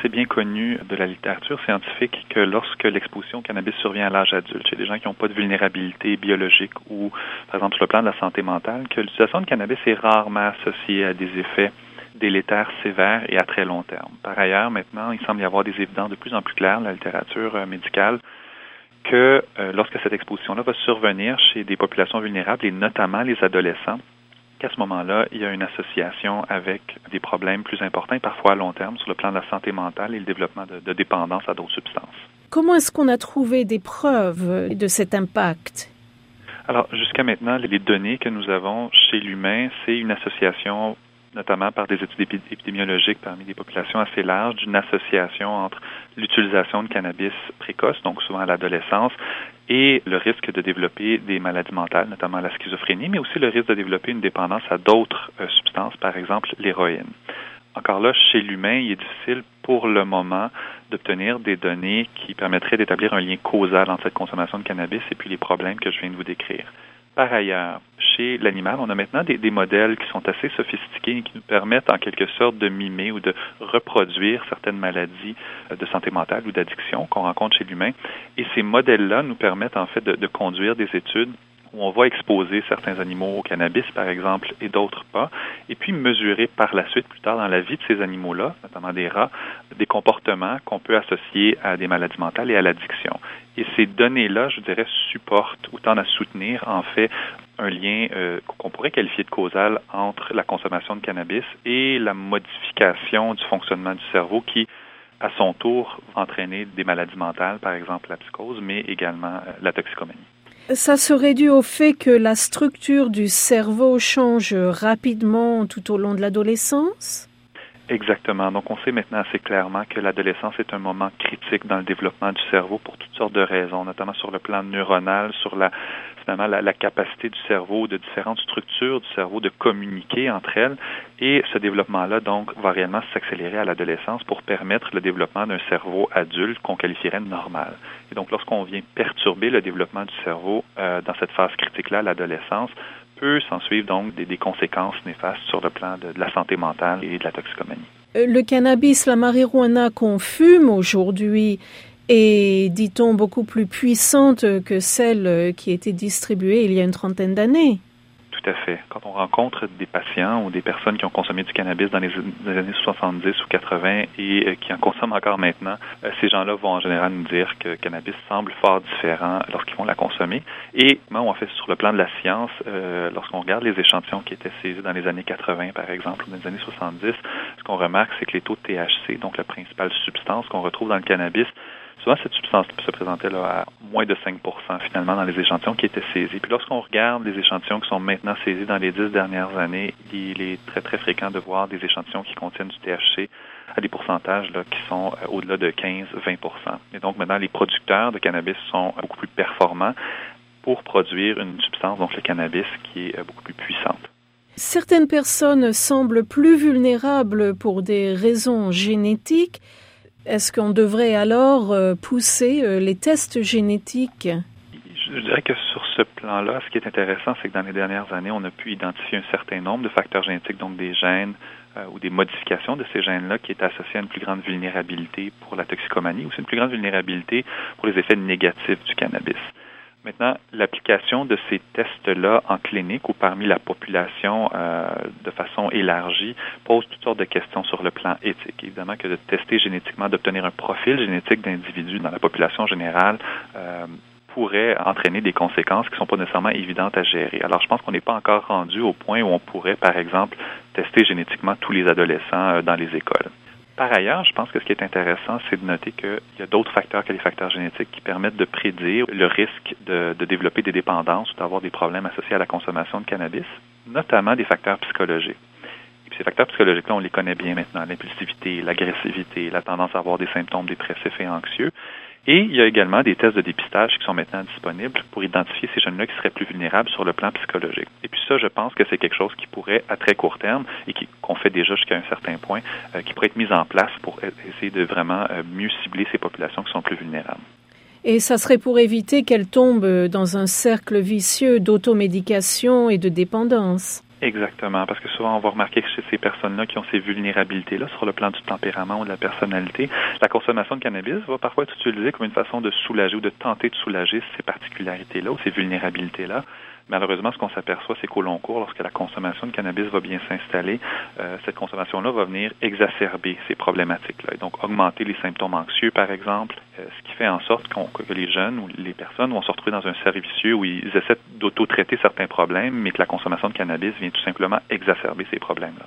c'est bien connu de la littérature scientifique que lorsque l'exposition au cannabis survient à l'âge adulte, chez des gens qui n'ont pas de vulnérabilité biologique ou, par exemple, sur le plan de la santé mentale, que l'utilisation de cannabis est rarement associée à des effets délétères sévères et à très long terme. Par ailleurs, maintenant, il semble y avoir des évidences de plus en plus claires dans la littérature médicale que lorsque cette exposition-là va survenir chez des populations vulnérables et notamment les adolescents, qu'à ce moment-là, il y a une association avec des problèmes plus importants et parfois à long terme sur le plan de la santé mentale et le développement de dépendance à d'autres substances. Comment est-ce qu'on a trouvé des preuves de cet impact? Alors, jusqu'à maintenant, les données que nous avons chez l'humain, c'est une association, notamment par des études épidémiologiques parmi des populations assez larges, d'une association entre l'utilisation de cannabis précoce, donc souvent à l'adolescence, et le risque de développer des maladies mentales, notamment la schizophrénie, mais aussi le risque de développer une dépendance à d'autres substances, par exemple l'héroïne. Encore là, chez l'humain, il est difficile pour le moment d'obtenir des données qui permettraient d'établir un lien causal entre cette consommation de cannabis et puis les problèmes que je viens de vous décrire. Par ailleurs, chez l'animal, on a maintenant des modèles qui sont assez sophistiqués et qui nous permettent en quelque sorte de mimer ou de reproduire certaines maladies de santé mentale ou d'addiction qu'on rencontre chez l'humain. Et ces modèles-là nous permettent en fait de conduire des études où on va exposer certains animaux au cannabis, par exemple, et d'autres pas, et puis mesurer par la suite, plus tard dans la vie de ces animaux-là, notamment des rats, des comportements qu'on peut associer à des maladies mentales et à l'addiction. Et ces données-là, je dirais, supportent ou tendent à soutenir, en fait, un lien qu'on pourrait qualifier de causal entre la consommation de cannabis et la modification du fonctionnement du cerveau qui, à son tour, va entraîner des maladies mentales, par exemple la psychose, mais également la toxicomanie. Ça serait dû au fait que la structure du cerveau change rapidement tout au long de l'adolescence? Exactement. Donc, on sait maintenant assez clairement que l'adolescence est un moment critique dans le développement du cerveau pour toutes sortes de raisons, notamment sur le plan neuronal, sur la capacité du cerveau, de différentes structures du cerveau de communiquer entre elles. Et ce développement-là, donc, va réellement s'accélérer à l'adolescence pour permettre le développement d'un cerveau adulte qu'on qualifierait de normal. Et donc, lorsqu'on vient perturber le développement du cerveau dans cette phase critique-là, l'adolescence, peut s'en suivre donc des conséquences néfastes sur le plan de la santé mentale et de la toxicomanie. Le cannabis, la marijuana qu'on fume aujourd'hui est, dit-on, beaucoup plus puissante que celle qui était distribuée il y a une trentaine d'années. Tout à fait. Quand on rencontre des patients ou des personnes qui ont consommé du cannabis dans les années 70 ou 80 et qui en consomment encore maintenant, ces gens-là vont en général nous dire que le cannabis semble fort différent lorsqu'ils vont la consommer. Et moi, on fait sur le plan de la science, lorsqu'on regarde les échantillons qui étaient saisis dans les années 80, par exemple, ou dans les années 70, ce qu'on remarque, c'est que les taux de THC, donc la principale substance qu'on retrouve dans le cannabis, souvent, cette substance se présentait là à moins de 5 % finalement dans les échantillons qui étaient saisis. Puis lorsqu'on regarde les échantillons qui sont maintenant saisis dans les 10 dernières années, il est très, très fréquent de voir des échantillons qui contiennent du THC à des pourcentages là, qui sont au-delà de 15-20 %. Et donc, maintenant, les producteurs de cannabis sont beaucoup plus performants pour produire une substance, donc le cannabis, qui est beaucoup plus puissante. Certaines personnes semblent plus vulnérables pour des raisons génétiques. Est-ce qu'on devrait alors pousser les tests génétiques? Je dirais que sur ce plan-là, ce qui est intéressant, c'est que dans les dernières années, on a pu identifier un certain nombre de facteurs génétiques, donc des gènes ou des modifications de ces gènes-là qui étaient associés à une plus grande vulnérabilité pour la toxicomanie, aussi une plus grande vulnérabilité pour les effets négatifs du cannabis. Maintenant, l'application de ces tests-là en clinique ou parmi la population de façon élargie pose toutes sortes de questions sur le plan éthique. Évidemment que de tester génétiquement, d'obtenir un profil génétique d'individus dans la population générale pourrait entraîner des conséquences qui ne sont pas nécessairement évidentes à gérer. Alors, je pense qu'on n'est pas encore rendu au point où on pourrait, par exemple, tester génétiquement tous les adolescents dans les écoles. Par ailleurs, je pense que ce qui est intéressant, c'est de noter qu'il y a d'autres facteurs que les facteurs génétiques qui permettent de prédire le risque de développer des dépendances ou d'avoir des problèmes associés à la consommation de cannabis, notamment des facteurs psychologiques. Et puis ces facteurs psychologiques-là, on les connaît bien maintenant, l'impulsivité, l'agressivité, la tendance à avoir des symptômes dépressifs et anxieux. Et il y a également des tests de dépistage qui sont maintenant disponibles pour identifier ces jeunes-là qui seraient plus vulnérables sur le plan psychologique. Et puis ça, je pense que c'est quelque chose qui pourrait, à très court terme, et qu'on fait déjà jusqu'à un certain point, qui pourrait être mis en place pour essayer de vraiment mieux cibler ces populations qui sont plus vulnérables. Et ça serait pour éviter qu'elles tombent dans un cercle vicieux d'automédication et de dépendance. Exactement, parce que souvent on va remarquer que chez ces personnes-là qui ont ces vulnérabilités-là sur le plan du tempérament ou de la personnalité, la consommation de cannabis va parfois être utilisée comme une façon de soulager ou de tenter de soulager ces particularités-là ou ces vulnérabilités-là. Malheureusement, ce qu'on s'aperçoit, c'est qu'au long cours, lorsque la consommation de cannabis va bien s'installer, cette consommation-là va venir exacerber ces problématiques-là. Et donc, augmenter les symptômes anxieux, par exemple, ce qui fait en sorte que les jeunes ou les personnes vont se retrouver dans un cercle vicieux où ils essaient d'auto-traiter certains problèmes, mais que la consommation de cannabis vient tout simplement exacerber ces problèmes-là.